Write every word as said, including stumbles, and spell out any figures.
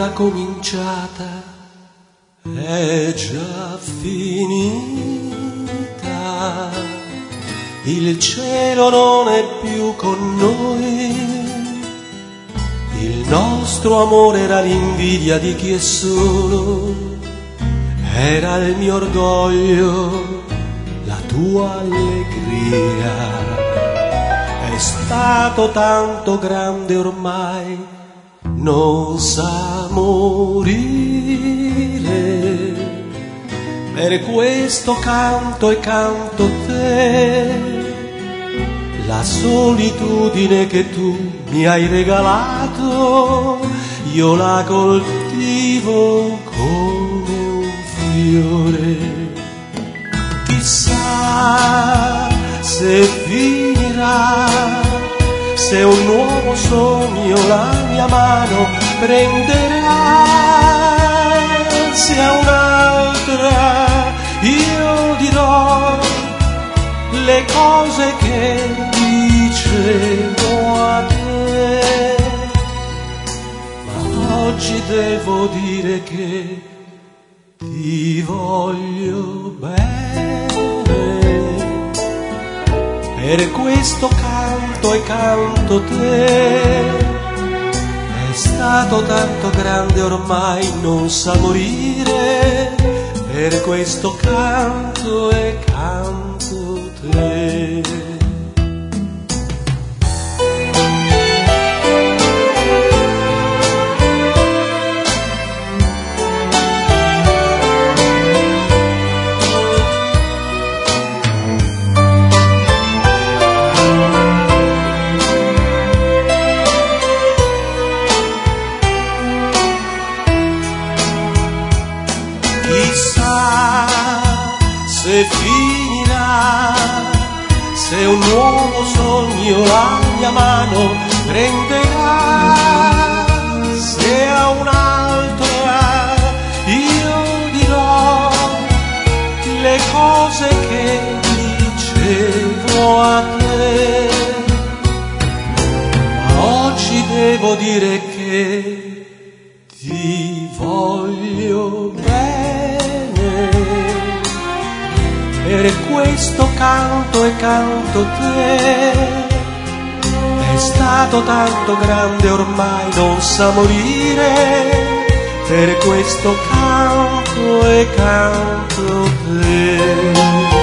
era cominciata è già finita. Il cielo non è più con noi. Il nostro amore era l'invidia di chi è solo. Era il mio orgoglio, la tua allegria. È stato tanto grande ormai, non sa morire. Per questo canto e canto te, la solitudine che tu mi hai regalato, io la coltivo come un fiore. Chissà se finirà, se un nuovo sogno la mia mano prenderà, se a un'altra io dirò le cose che dicevo a te. Ma oggi devo dire che ti voglio bene. Per questo canto e canto te. È stato tanto grande ormai, non sa morire. Per questo canto e canto te. Chissà se finirà, se un nuovo sogno la mia mano prenderà, se a un'altra io dirò le cose che dicevo a te. Ma oggi devo dire che ti voglio bene. Per questo canto e canto te. È stato tanto grande ormai, non sa morire. Per questo canto e canto te.